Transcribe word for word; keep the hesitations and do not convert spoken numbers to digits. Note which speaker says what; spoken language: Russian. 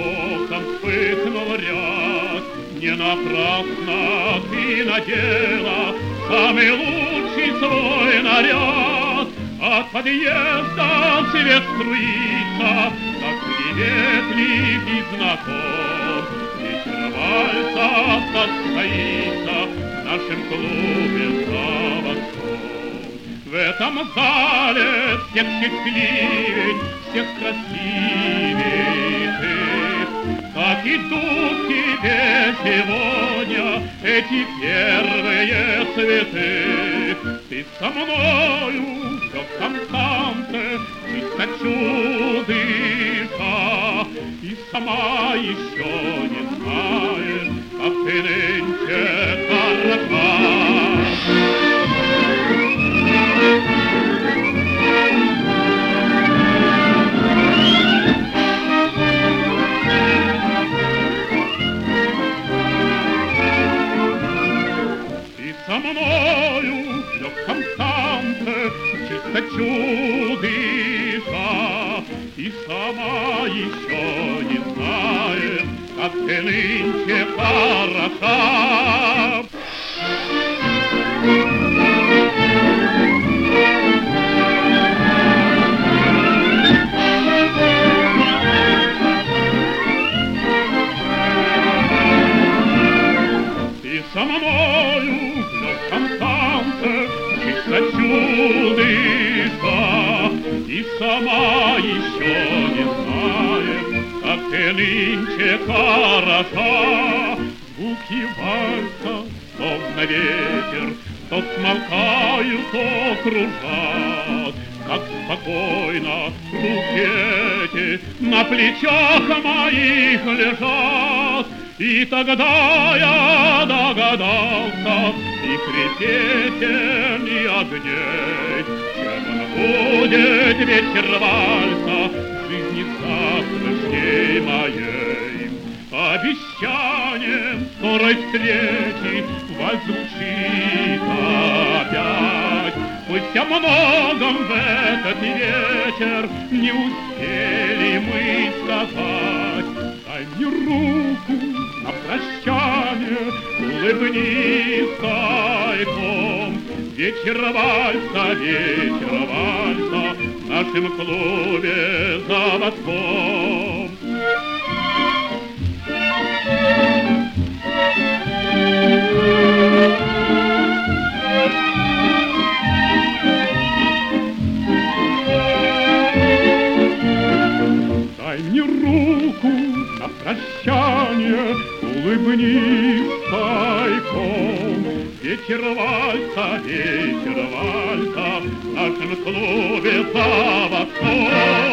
Speaker 1: заводком вспыхнул ряд. Не напрасно ты надела самый лучший свой наряд. От подъезда свет струится, так приветлив и знаком. Вечер вальса состоится в нашем клубе заводском. В этом зале всех счастливей, всех красивей ты. Как идут тебе сегодня эти первые цветы. Ты со мною в легком танце, чисто чудыша, и сама еще не знаешь, как ты нынче хороша. Со мною в легком танце чисто чудыша, и сама еще не знаешь, как ты нынче хороша. Ты со мною в легком танце чисто чудыша, и сама еще не знаешь, как ты нынче хороша. Звуки вальса, словно ветер, то смолкают, то кружат. Как спокойно руки эти на плечах моих лежат. И тогда я догадался, и при песне огней, чем он будет вечер вальса в жизни завтрашней моей. Обещанием скорой встречи вальс звучит опять. Пусть о многом в этот вечер не успели мы сказать. Дай мне руку на прощание, улыбнись тайком. Вечер вальса, вечер вальса в нашем клубе заводском. Дай мне руку на прощание, улыбнись тайком. Вечер вальса, вечер вальса в нашем клубе заводском.